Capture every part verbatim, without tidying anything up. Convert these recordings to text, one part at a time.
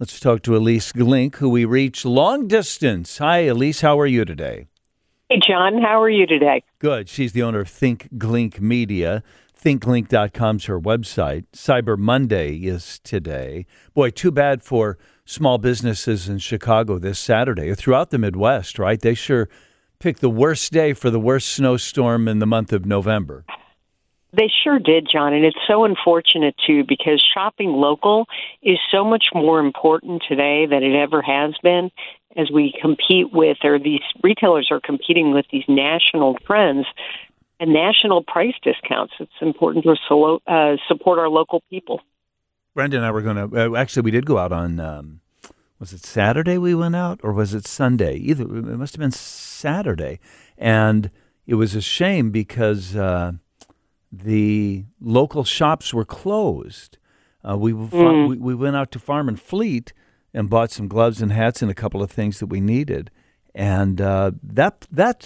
Let's talk to Elise Glink, who we reach long distance. Hi, Elise. How are you today? Hey, John. How are you today? Good. She's the owner of Think Glink Media. think glink dot com is her website. Cyber Monday is today. Boy, too bad for small businesses in Chicago this Saturday or throughout the Midwest, right? They sure picked the worst day for the worst snowstorm in the month of November. They sure did, John, and it's so unfortunate, too, because shopping local is so much more important today than it ever has been as we compete with, or these retailers are competing with these national trends and national price discounts. It's important to solo, uh, support our local people. Brenda and I were going to, uh, actually, we did go out on, um, was it Saturday we went out, or was it Sunday? Either, it must have been Saturday. And it was a shame because uh, the local shops were closed. Uh, we, mm. we we went out to Farm and Fleet and bought some gloves and hats and a couple of things that we needed. And uh, that that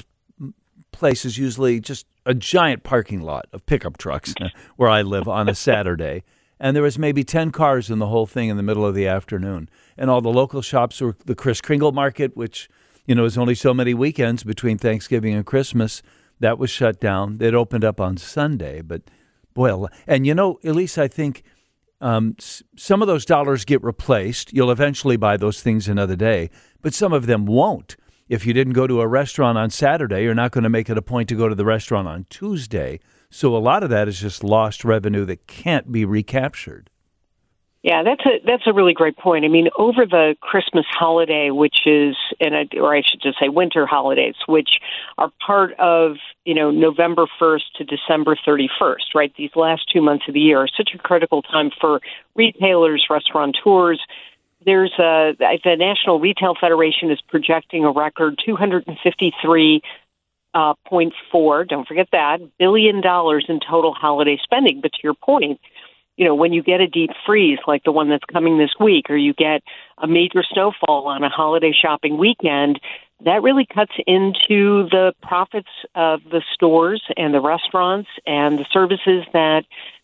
place is usually just a giant parking lot of pickup trucks where I live on a Saturday. And there was maybe ten cars in the whole thing in the middle of the afternoon. And all the local shops were the Kris Kringle Market, which, you know, is only so many weekends between Thanksgiving and Christmas. That was shut down. It opened up on Sunday. But, boy, and, you know, Elise, I think um, s- some of those dollars get replaced. You'll eventually buy those things another day. But some of them won't. If you didn't go to a restaurant on Saturday, you're not going to make it a point to go to the restaurant on Tuesday. So a lot of that is just lost revenue that can't be recaptured. Yeah, that's a that's a really great point. I mean, over the Christmas holiday, which is, and I, or I should just say winter holidays, which are part of, you know, November first to December thirty-first, right? These last two months of the year are such a critical time for retailers, restaurateurs. There's a, the National Retail Federation is projecting a record two hundred fifty-three uh, point four, don't forget that, billion dollars in total holiday spending. But to your point, you know, when you get a deep freeze like the one that's coming this week, or you get a major snowfall on a holiday shopping weekend, that really cuts into the profits of the stores and the restaurants and the services that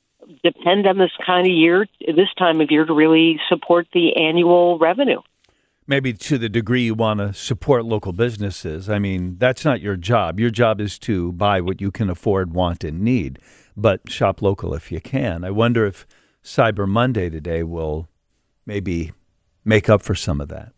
depend on this kind of year, this time of year, to really support the annual revenue. Maybe to the degree you want to support local businesses. I mean, that's not your job. Your job is to buy what you can afford, want, and need. But shop local if you can. I wonder if Cyber Monday today will maybe make up for some of that.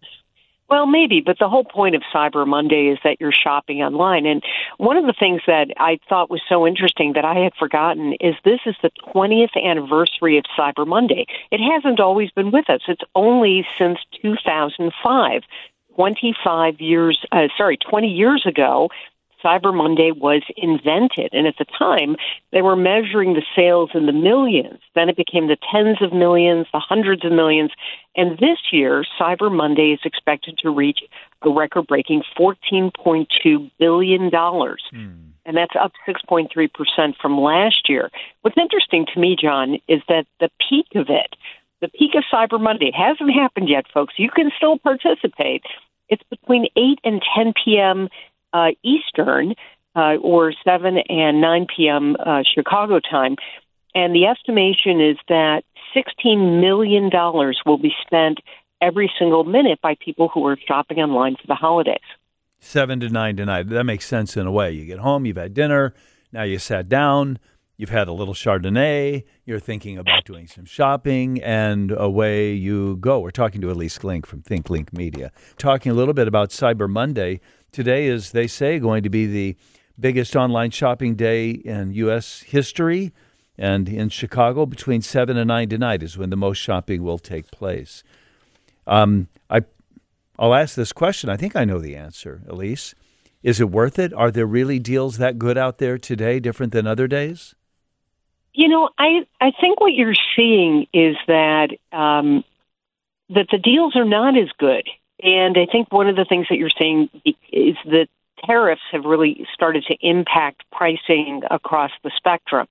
Well, maybe, but the whole point of Cyber Monday is that you're shopping online. And one of the things that I thought was so interesting that I had forgotten is this is the twentieth anniversary of Cyber Monday. It hasn't always been with us. It's only since two thousand five, twenty-five years, uh, sorry, twenty years ago, Cyber Monday was invented. And at the time, they were measuring the sales in the millions. Then it became the tens of millions, the hundreds of millions. And this year, Cyber Monday is expected to reach a record-breaking fourteen point two billion dollars. Mm. And that's up six point three percent from last year. What's interesting to me, John, is that the peak of it, the peak of Cyber Monday, it hasn't happened yet, folks. You can still participate. It's between eight and ten p.m. Uh, Eastern, uh, or seven and nine p.m. Uh, Chicago time. And the estimation is that sixteen million dollars will be spent every single minute by people who are shopping online for the holidays. seven to nine tonight. That makes sense in a way. You get home, you've had dinner, now you sat down, you've had a little Chardonnay, you're thinking about doing some shopping, and away you go. We're talking to Elise Glink from Think Glink Media. Talking a little bit about Cyber Monday. Today is, they say, going to be the biggest online shopping day in U S history. And in Chicago, between seven and nine tonight is when the most shopping will take place. Um, I, I'll ask this question. I think I know the answer, Elise. Is it worth it? Are there really deals that good out there today, different than other days? You know, I, I think what you're seeing is that um, that the deals are not as good. And I think one of the things that you're seeing is that tariffs have really started to impact pricing across the spectrum.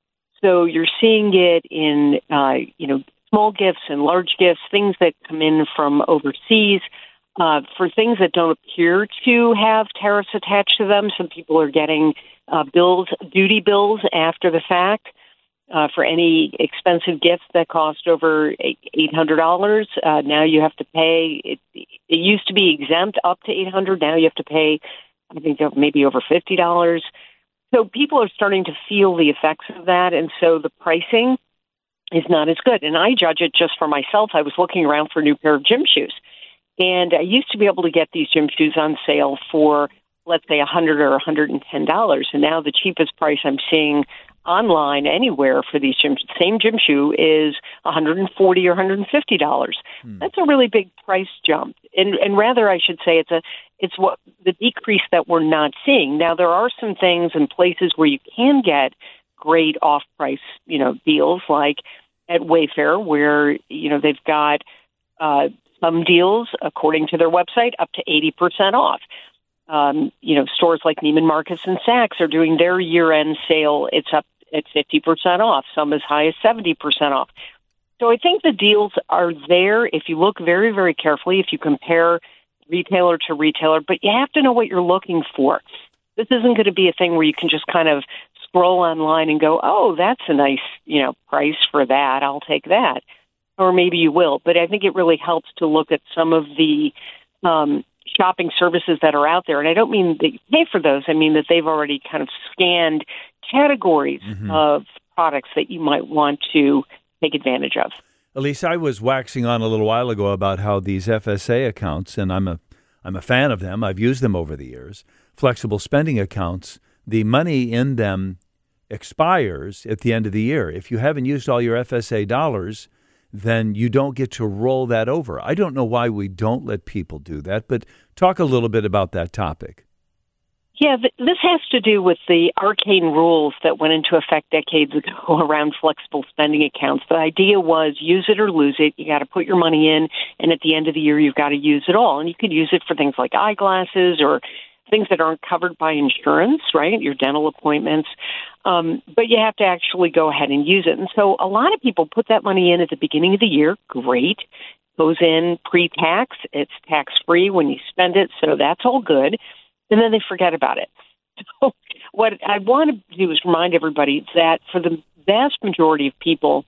So you're seeing it in, uh, you know, small gifts and large gifts, things that come in from overseas. Uh, for things that don't appear to have tariffs attached to them, some people are getting uh, bills, duty bills after the fact. Uh, for any expensive gifts that cost over eight hundred dollars, uh, now you have to pay. It, it used to be exempt up to eight hundred dollars. Now you have to pay, I think, maybe over fifty dollars. So people are starting to feel the effects of that, and so the pricing is not as good. And I judge it just for myself. I was looking around for a new pair of gym shoes, and I used to be able to get these gym shoes on sale for, let's say, one hundred dollars or one hundred ten dollars, and now the cheapest price I'm seeing online anywhere for these gym, same gym shoe is one hundred forty dollars or one hundred fifty dollars. Hmm. That's a really big price jump. And, and rather, I should say it's a it's what the decrease that we're not seeing. Now, there are some things and places where you can get great off-price, you know, deals, like at Wayfair, where, you know, they've got uh, some deals, according to their website, up to eighty percent off. Um, you know, stores like Neiman Marcus and Saks are doing their year-end sale. It's up at fifty percent off, some as high as seventy percent off. So I think the deals are there if you look very, very carefully, if you compare retailer to retailer, but you have to know what you're looking for. This isn't going to be a thing where you can just kind of scroll online and go, oh, that's a nice, you know, price for that. I'll take that. Or maybe you will. But I think it really helps to look at some of the um, shopping services that are out there. And I don't mean that you pay for those. I mean that they've already kind of scanned categories mm-hmm. of products that you might want to take advantage of. Elise, I was waxing on a little while ago about how these F S A accounts, and I'm a I'm a fan of them. I've used them over the years. Flexible spending accounts, the money in them expires at the end of the year. If you haven't used all your F S A dollars, then you don't get to roll that over. I don't know why we don't let people do that, but talk a little bit about that topic. Yeah, th- this has to do with the arcane rules that went into effect decades ago around flexible spending accounts. The idea was use it or lose it. You got to put your money in, and at the end of the year, you've got to use it all. And you could use it for things like eyeglasses or things that aren't covered by insurance, right? Your dental appointments. Um, but you have to actually go ahead and use it. And so a lot of people put that money in at the beginning of the year. Great. Goes in pre-tax. It's tax-free when you spend it, so that's all good. And then they forget about it. So what I want to do is remind everybody that for the vast majority of people,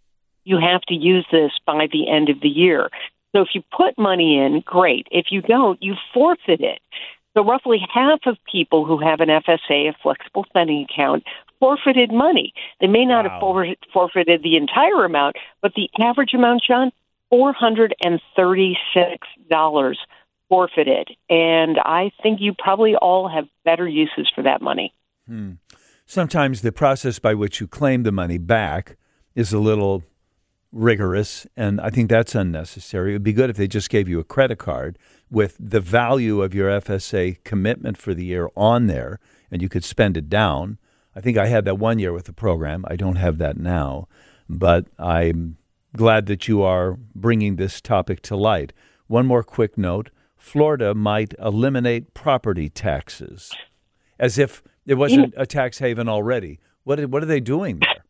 you have to use this by the end of the year. So if you put money in, great. If you don't, you forfeit it. So roughly half of people who have an F S A, a flexible spending account, forfeited money. They may not wow. have forfeited the entire amount, but the average amount, John, four hundred thirty-six dollars forfeited. And I think you probably all have better uses for that money. Hmm. Sometimes the process by which you claim the money back is a little rigorous, and I think that's unnecessary. It would be good if they just gave you a credit card with the value of your F S A commitment for the year on there, and you could spend it down. I think I had that one year with the program. I don't have that now, but I'm glad that you are bringing this topic to light. One more quick note. Florida might eliminate property taxes, as if it wasn't a tax haven already. What what are they doing there?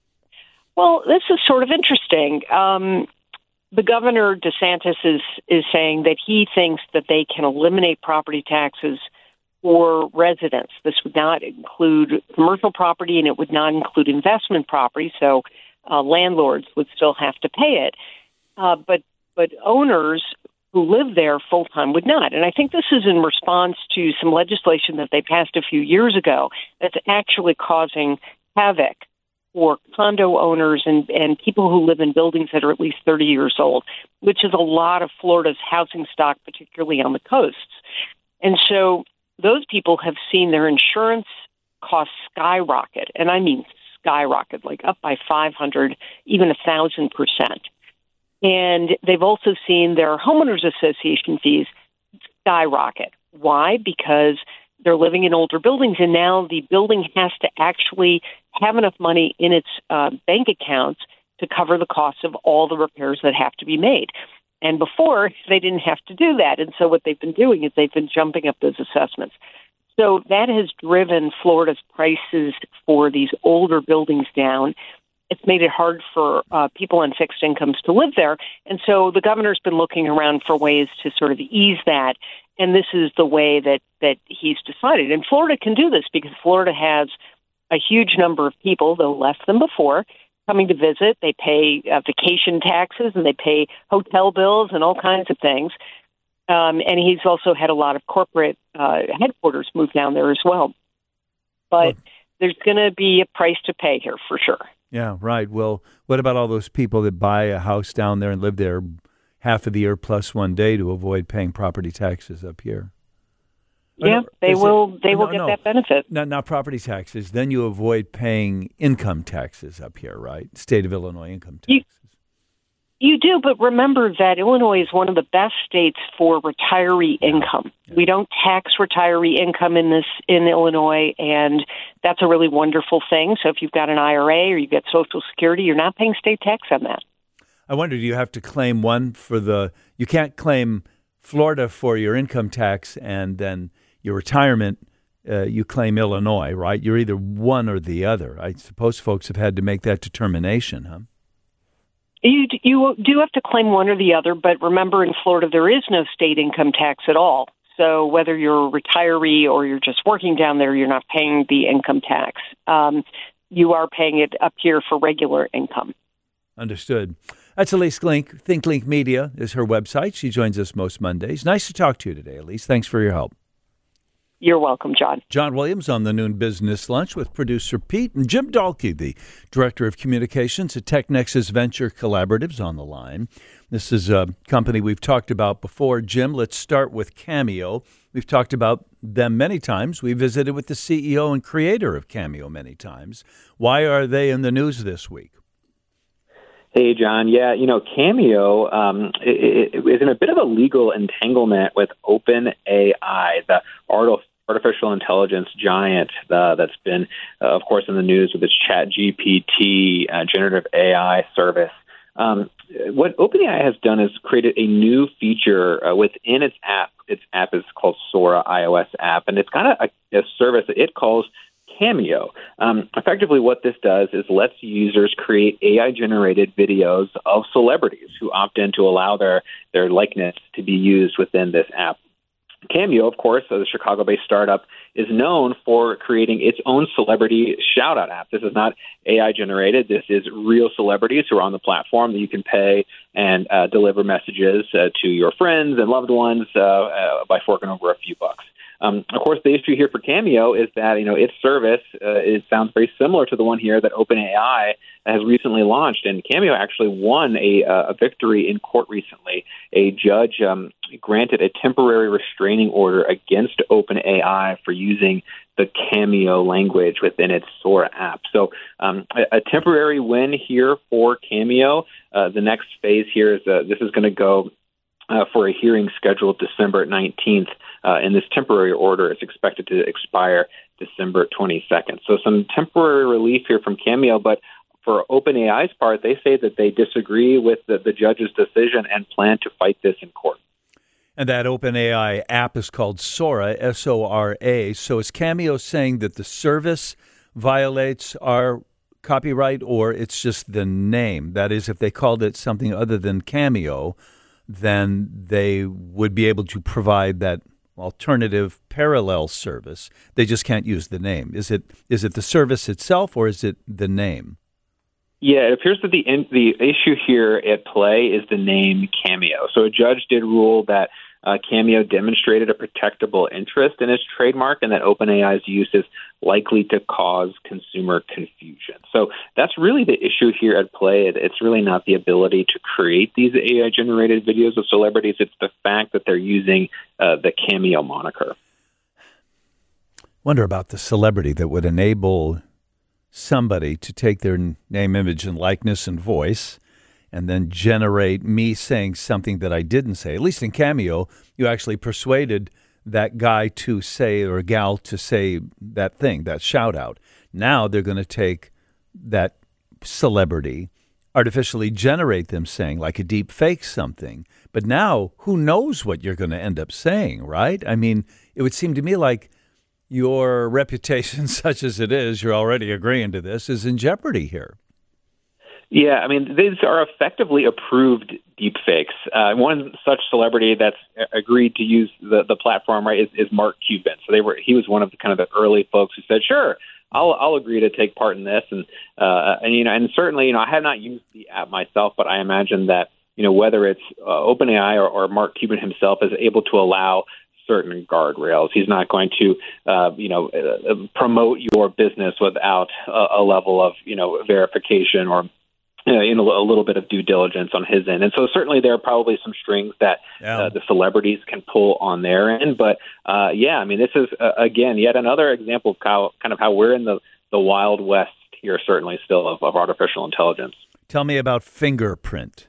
Well, this is sort of interesting. Um, the governor, DeSantis, is is saying that he thinks that they can eliminate property taxes for residents. This would not include commercial property, and it would not include investment property, so uh, landlords would still have to pay it. Uh, but but owners who live there full-time would not. And I think this is in response to some legislation that they passed a few years ago that's actually causing havoc for condo owners and, and people who live in buildings that are at least thirty years old, which is a lot of Florida's housing stock, particularly on the coasts. And so those people have seen their insurance costs skyrocket, and I mean skyrocket, like up by five hundred, even one thousand percent. And they've also seen their homeowners association fees skyrocket. Why? Because they're living in older buildings, and now the building has to actually have enough money in its uh, bank accounts to cover the costs of all the repairs that have to be made. And before, they didn't have to do that. And so what they've been doing is they've been jumping up those assessments. So that has driven Florida's prices for these older buildings down. It's made it hard for uh, people on fixed incomes to live there. And so the governor's been looking around for ways to sort of ease that. And this is the way that, that he's decided. And Florida can do this because Florida has a huge number of people, though less than before, coming to visit. They pay uh, vacation taxes and they pay hotel bills and all kinds of things. Um, and he's also had a lot of corporate uh, headquarters move down there as well. But well, there's going to be a price to pay here for sure. Yeah, right. Well, what about all those people that buy a house down there and live there half of the year plus one day to avoid paying property taxes up here? Yeah, no, they will. it, they will no, get no, that benefit. Not, not property taxes. Then you avoid paying income taxes up here, right? State of Illinois income taxes. You, you do, but remember that Illinois is one of the best states for retiree yeah. income. Yeah. We don't tax retiree income in this in Illinois, and that's a really wonderful thing. So if you've got an I R A or you get Social Security, you're not paying state tax on that. I wonder, do you have to claim one for the? You can't claim Florida for your income tax and then your retirement, uh, you claim Illinois, right? You're either one or the other. I suppose folks have had to make that determination, huh? You you do have to claim one or the other, but remember in Florida there is no state income tax at all. So whether you're a retiree or you're just working down there, you're not paying the income tax. Um, you are paying it up here for regular income. Understood. That's Elise Glink. ThinkLink Media is her website. She joins us most Mondays. Nice to talk to you today, Elise. Thanks for your help. You're welcome, John. John Williams on the Noon Business Lunch with producer Pete and Jim Dahlke, the Director of Communications at TechNexus Venture Collaboratives, on the line. This is a company we've talked about before. Jim, let's start with Cameo. We've talked about them many times. We visited with the C E O and creator of Cameo many times. Why are they in the news this week? Hey, John. Yeah, you know, Cameo um, is in a bit of a legal entanglement with OpenAI, the art- artificial intelligence giant uh, that's been, uh, of course, in the news with its ChatGPT uh, generative A I service. Um, what OpenAI has done is created a new feature uh, within its app. Its app is called Sora iOS app, and it's kind of a, a service that it calls Cameo. Um, effectively, what this does is lets users create A I-generated videos of celebrities who opt in to allow their, their likeness to be used within this app. Cameo, of course, the Chicago-based startup, is known for creating its own celebrity shout-out app. This is not A I-generated. This is real celebrities who are on the platform that you can pay and uh, deliver messages uh, to your friends and loved ones uh, uh, by forking over a few bucks. Um, of course, the issue here for Cameo is that, you know, its service uh, it sounds very similar to the one here that OpenAI has recently launched. And Cameo actually won a, a victory in court recently. A judge um, granted a temporary restraining order against OpenAI for using the Cameo language within its Sora app. So um, a, a temporary win here for Cameo. Uh, the next phase here is uh, this is going to go Uh, for a hearing scheduled December nineteenth, uh, and this temporary order is expected to expire December twenty-second. So some temporary relief here from Cameo, but for OpenAI's part, they say that they disagree with the, the judge's decision and plan to fight this in court. And that OpenAI app is called Sora, S O R A. So is Cameo saying that the service violates our copyright, or it's just the name? That is, if they called it something other than Cameo, then they would be able to provide that alternative parallel service. They just can't use the name. Is it is it the service itself, or is it the name? Yeah, it appears that the in, the issue here at play is the name Cameo. So a judge did rule that uh, Cameo demonstrated a protectable interest in its trademark and that OpenAI's use is likely to cause consumer confusion. So that's really the issue here at play. It's really not the ability to create these A I-generated videos of celebrities. It's the fact that they're using uh, the Cameo moniker. Wonder about the celebrity that would enable somebody to take their name, image, and likeness and voice and then generate me saying something that I didn't say. At least in Cameo, you actually persuaded that guy to say, or gal to say that thing, that shout out. Now they're going to take that celebrity, artificially generate them saying, like a deep fake something. But now who knows what you're going to end up saying, right? I mean, it would seem to me like your reputation, such as it is, you're already agreeing to this, is in jeopardy here. Yeah, I mean, these are effectively approved deepfakes. Uh, one such celebrity that's agreed to use the, the platform, right, is, is Mark Cuban. So they were he was one of the kind of the early folks who said, sure, I'll I'll agree to take part in this. And uh, and you know, and certainly, you know, I have not used the app myself, but I imagine that, you know, whether it's uh, OpenAI or, or Mark Cuban himself is able to allow certain guardrails. He's not going to, uh, you know, uh, promote your business without a, a level of, you know, verification or Uh, in a, a little bit of due diligence on his end. And so certainly there are probably some strings that yeah. uh, the celebrities can pull on their end. But uh, yeah, I mean, this is, uh, again, yet another example of how kind of how we're in the, the Wild West here, certainly still, of, of artificial intelligence. Tell me about Fingerprint.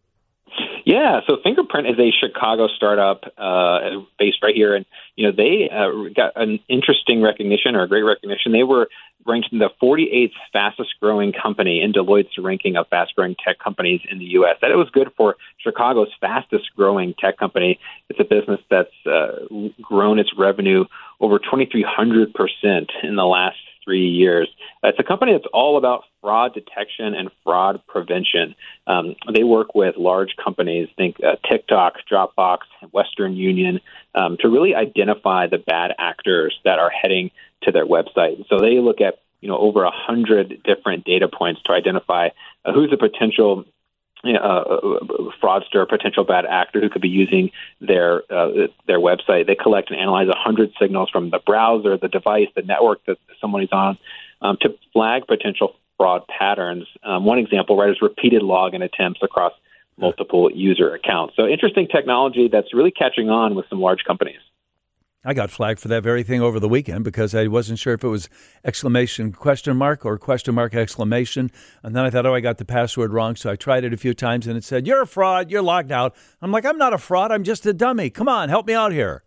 Yeah, so Fingerprint is a Chicago startup uh, based right here, and you know they uh, got an interesting recognition or a great recognition. They were ranked in the forty-eighth fastest growing company in Deloitte's ranking of fast growing tech companies in the U S. That it was good for Chicago's fastest growing tech company. It's a business that's uh, grown its revenue over twenty-three hundred percent in the last three years. It's a company that's all about fraud detection and fraud prevention. Um, they work with large companies, think uh, TikTok, Dropbox, Western Union, um, to really identify the bad actors that are heading to their website. So they look at, you know, over a hundred different data points to identify uh, who's a potential You know, uh, fraudster, potential bad actor who could be using their uh, their website. They collect and analyze a hundred signals from the browser, the device, the network that someone is on, um, to flag potential fraud patterns. Um, one example, right, is repeated login attempts across multiple user accounts. So interesting technology that's really catching on with some large companies. I got flagged for that very thing over the weekend because I wasn't sure if it was exclamation question mark or question mark exclamation. And then I thought, oh, I got the password wrong. So I tried it a few times and it said, you're a fraud. You're logged out. I'm like, I'm not a fraud. I'm just a dummy. Come on, help me out here.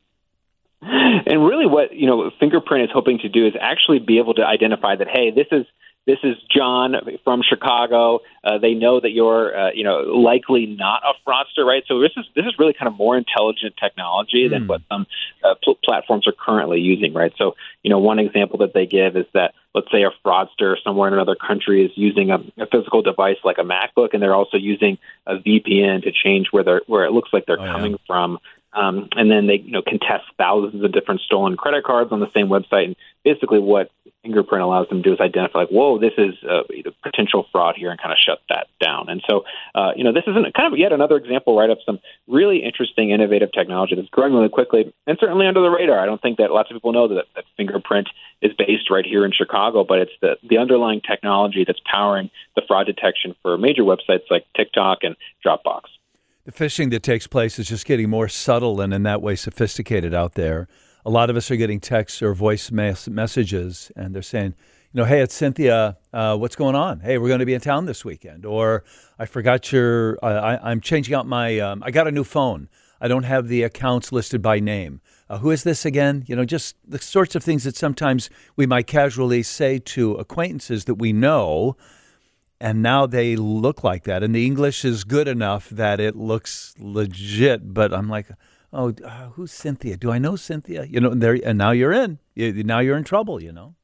And really what, you know, Fingerprint is hoping to do is actually be able to identify that, hey, this is This is John from Chicago. Uh, they know that you're, uh, you know, likely not a fraudster, right? So this is this is really kind of more intelligent technology than mm. what some uh, pl- platforms are currently using, right? So, you know, one example that they give is that, let's say, a fraudster somewhere in another country is using a, a physical device like a MacBook, and they're also using a V P N to change where they're where it looks like they're oh, coming yeah. from. Um, and then they, you know, can test thousands of different stolen credit cards on the same website. And basically what Fingerprint allows them to do is identify, like, whoa, this is uh, potential fraud here, and kind of shut that down. And so, uh, you know, this is an, kind of yet another example, right, of some really interesting, innovative technology that's growing really quickly and certainly under the radar. I don't think that lots of people know that, that Fingerprint is based right here in Chicago, but it's the, the underlying technology that's powering the fraud detection for major websites like TikTok and Dropbox. The phishing that takes place is just getting more subtle and in that way sophisticated out there. A lot of us are getting texts or voice mes- messages, and they're saying, you know, hey, it's Cynthia. Uh, what's going on? Hey, we're going to be in town this weekend. Or I forgot your, uh, I, I'm changing out my, um, I got a new phone. I don't have the accounts listed by name. Uh, who is this again? You know, just the sorts of things that sometimes we might casually say to acquaintances that we know. And now they look like that. And the English is good enough that it looks legit. But I'm like, oh, uh, who's Cynthia? Do I know Cynthia? You know, and, there, and now you're in. You, now you're in trouble, you know.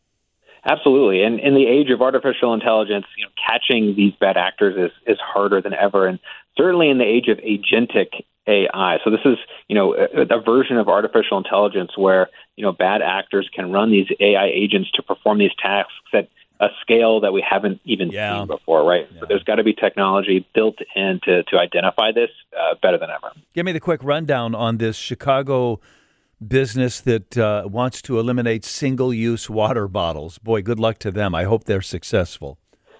Absolutely. And in the age of artificial intelligence, you know, catching these bad actors is, is harder than ever. And certainly in the age of agentic A I. So this is, you know, a, a version of artificial intelligence where, you know, bad actors can run these A I agents to perform these tasks that a scale that we haven't even yeah. seen before, right? Yeah. So there's got to be technology built in to, to identify this uh, better than ever. Give me the quick rundown on this Chicago business that uh, wants to eliminate single-use water bottles. Boy, good luck to them. I hope they're successful.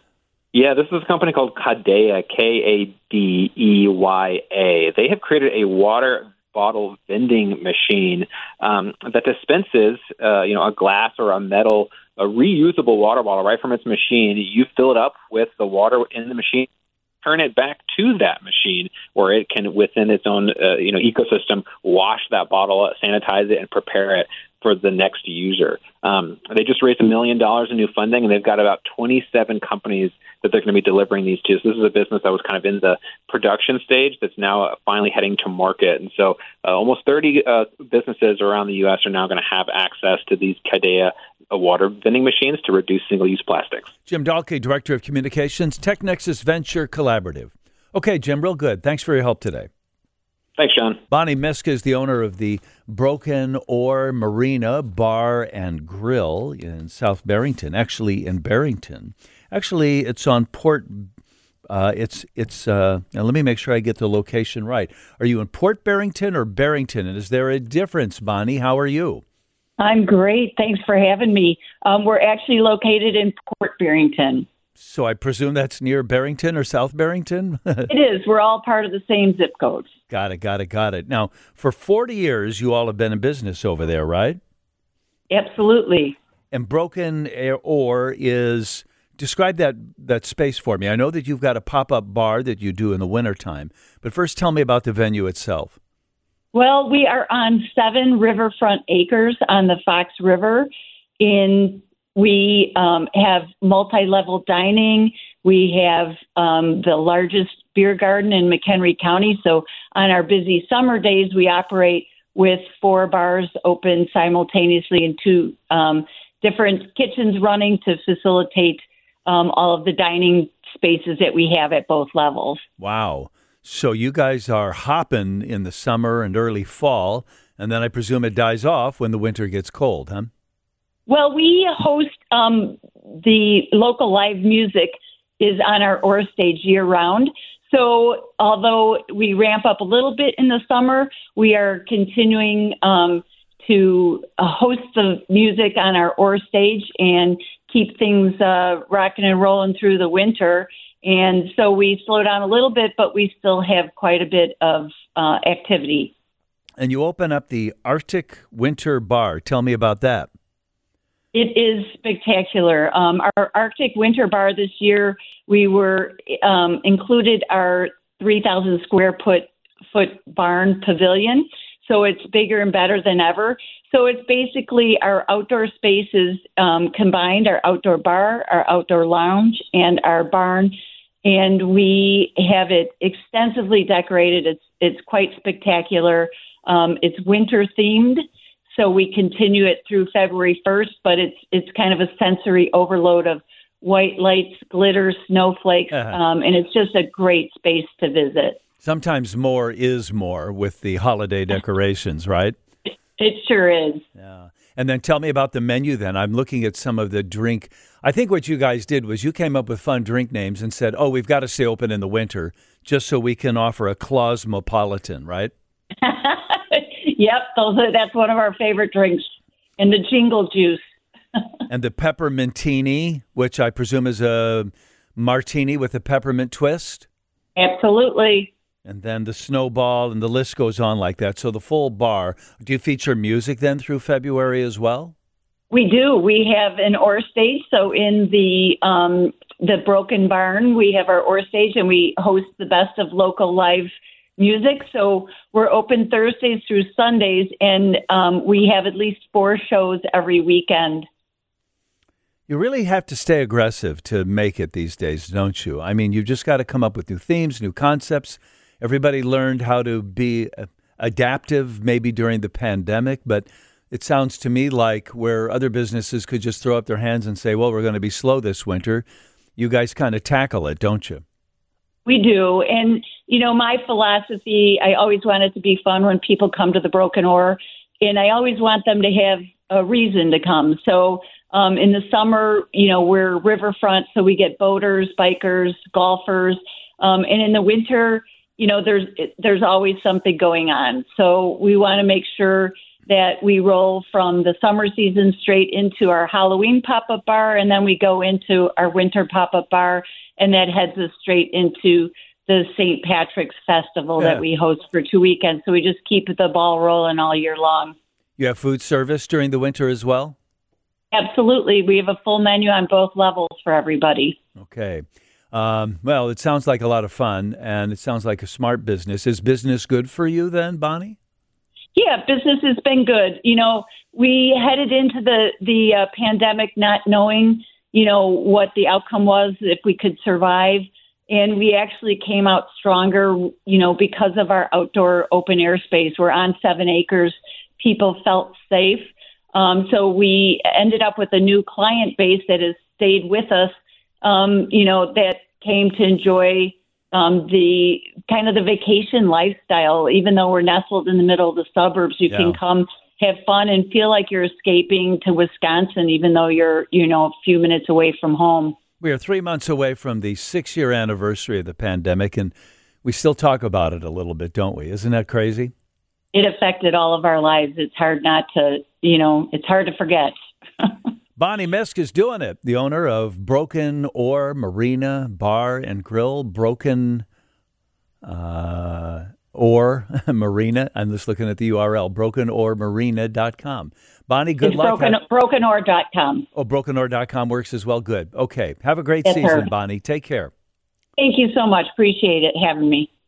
Yeah, this is a company called Kadea, K A D E Y A. They have created a water bottle vending machine um, that dispenses, uh, you know, a glass or a metal, a reusable water bottle right from its machine. You fill it up with the water in the machine, turn it back to that machine where it can, within its own, uh, you know, ecosystem, wash that bottle, sanitize it, and prepare it for the next user. Um, they just raised a million dollars in new funding, and they've got about twenty-seven companies that they're going to be delivering these to. So this is a business that was kind of in the production stage that's now finally heading to market. And so uh, almost thirty uh, businesses around the U S are now going to have access to these Kadea uh, water vending machines to reduce single-use plastics. Jim Dahlke, Director of Communications, TechNexus Venture Collaborative. Okay, Jim, real good. Thanks for your help today. Thanks, John. Bonnie Miska is the owner of the Broken Oar Marina Bar and Grill in South Barrington, actually in Barrington. Actually, it's on Port. Uh, it's it's. Uh, now let me make sure I get the location right. Are you in Port Barrington or Barrington? And is there a difference, Bonnie? How are you? I'm great. Thanks for having me. Um, we're actually located in Port Barrington. So I presume that's near Barrington or South Barrington? It is. We're all part of the same zip codes. Got it, got it, got it. Now, for forty years, you all have been in business over there, right? Absolutely. And Broken Oar is, describe that, that space for me. I know that you've got a pop-up bar that you do in the wintertime, but first tell me about the venue itself. Well, we are on seven riverfront acres on the Fox River. In We um, have multi-level dining. We have um, the largest beer garden in McHenry County. So on our busy summer days, we operate with four bars open simultaneously and two um, different kitchens running to facilitate um, all of the dining spaces that we have at both levels. Wow. So you guys are hopping in the summer and early fall, and then I presume it dies off when the winter gets cold, huh? Well, we host um, the local live music is on our Oar stage year round. So although we ramp up a little bit in the summer, we are continuing um, to uh, host the music on our Oar stage and keep things uh, rocking and rolling through the winter. And so we slow down a little bit, but we still have quite a bit of uh, activity. And you open up the Arctic Winter Bar. Tell me about that. It is spectacular. Um, our Arctic Winter Bar this year, we were um, included our three thousand square foot foot barn pavilion. So it's bigger and better than ever. So it's basically our outdoor spaces um, combined, our outdoor bar, our outdoor lounge, and our barn. And we have it extensively decorated. It's it's quite spectacular. Um, it's winter themed. So we continue it through February first, but it's it's kind of a sensory overload of white lights, glitter, snowflakes, Uh-huh. um, and it's just a great space to visit. Sometimes more is more with the holiday decorations, right? It sure is. Yeah. And then tell me about the menu then. I'm looking at some of the drink. I think what you guys did was you came up with fun drink names and said, oh, we've got to stay open in the winter just so we can offer a Cosmopolitan, right? Yep, those are, that's one of our favorite drinks. And the jingle juice. And the peppermintini, which I presume is a martini with a peppermint twist. Absolutely. And then the snowball, and the list goes on like that. So the full bar. Do you feature music then through February as well? We do. We have an Oar stage. So in the um, the Broken Barn, we have our Oar stage, and we host the best of local live music. So we're open Thursdays through Sundays, and um, we have at least four shows every weekend. You really have to stay aggressive to make it these days, don't you? I mean, you've just got to come up with new themes, new concepts. Everybody learned how to be adaptive maybe during the pandemic, but it sounds to me like where other businesses could just throw up their hands and say, well, we're going to be slow this winter, you guys kind of tackle it, don't you? We do. And, you know, my philosophy, I always want it to be fun when people come to the Broken Oar, and I always want them to have a reason to come. So um, in the summer, you know, we're riverfront, so we get boaters, bikers, golfers. Um, and in the winter, you know, there's there's always something going on. So we want to make sure that we roll from the summer season straight into our Halloween pop-up bar, and then we go into our winter pop-up bar, and that heads us straight into the Saint Patrick's Festival Yeah. that we host for two weekends. So we just keep the ball rolling all year long. You have food service during the winter as well? Absolutely. We have a full menu on both levels for everybody. Okay. Um, well, it sounds like a lot of fun, and it sounds like a smart business. Is business good for you then, Bonnie? Yeah, business has been good. You know, we headed into the, the uh, pandemic not knowing, you know, what the outcome was, if we could survive. And we actually came out stronger, you know, because of our outdoor open air space. We're on seven acres. People felt safe. Um, so we ended up with a new client base that has stayed with us, um, you know, that came to enjoy um, the kind of the vacation lifestyle. Even though we're nestled in the middle of the suburbs, you Yeah. can come have fun and feel like you're escaping to Wisconsin, even though you're, you know, a few minutes away from home. We are three months away from the six-year anniversary of the pandemic, and we still talk about it a little bit, don't we? Isn't that crazy? It affected all of our lives. It's hard not to, you know, it's hard to forget. Bonnie Misk is doing it, the owner of Broken Oar Marina Bar and Grill. Broken uh, Oar Marina. I'm just looking at the U R L, broken oar marina dot com. Bonnie, good it's luck. broken, broken oar dot com. Oh, broken oar dot com works as well. Good. Okay. Have a great Yes, season, sir. Bonnie. Take care. Thank you so much. Appreciate it having me.